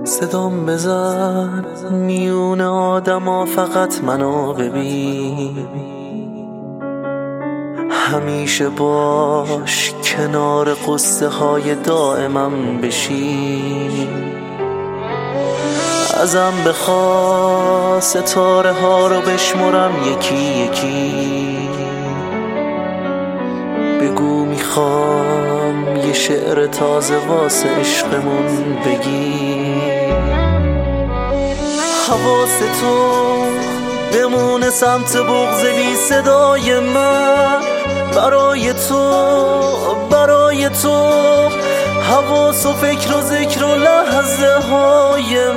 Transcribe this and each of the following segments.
صدام بزن میون آدما، فقط منو ببین. همیشه باش کنار قصه های دائمم بشین. ازم بخوا ستاره ها رو بشمرم یکی یکی. بگو میخوام یه شعر تازه واسه عشقمون بگی. حواس تو بمونه سمت بغض بی صدای من. برای تو حواس و فکر و ذکر و لحظه های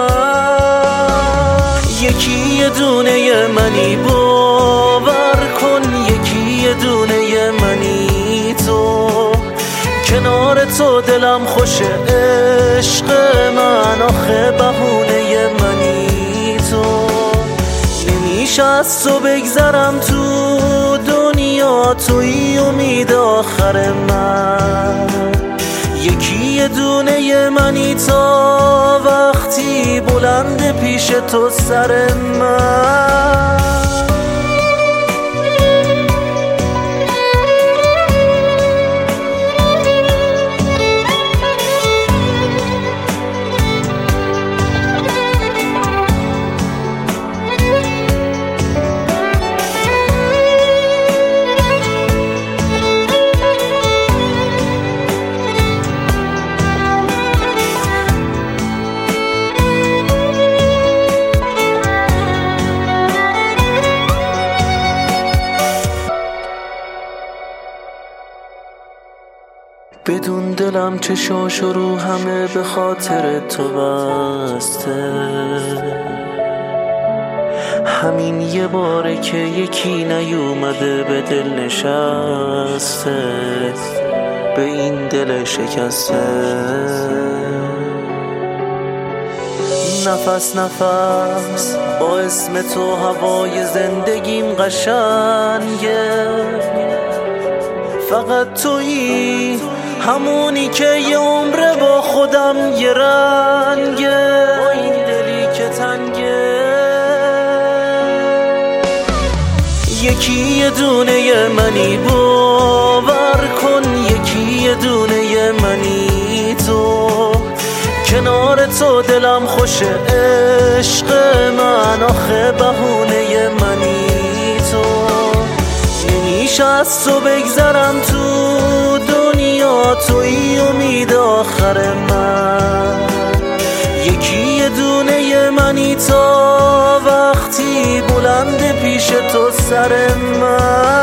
من. یکی یه دونه منی، باور کن یکی یه دونه منی تو. کنار تو دلم خوشه، عشق من آخه بهونه منی تو. نمیشه از تو بگذرم تو دنیا، توی امید آخر من. یکی یه دونه منی تا وقتی بلند پیش تو سر من. بدون دلم چشاشو رو همه به خاطر تو بسته. همین یه باره که یکی نیومده به دل نشسته، به این دل شکسته. نفس نفس با اسم تو هوای زندگیم قشنگه. فقط تویی همونی که یه عمره با خودم یه رنگه. با این دلی که تنگه. یکی یه دونه منی، باور کن یکی یه دونه منی تو. کنار تو دلم خوشه، عشق من آخه بهونه منی تو. نمیشه از تو بگذرم تو دنیا، توی امید آخر من. یکی یه دونه منی تا وقتی بلند پیش تو سر من.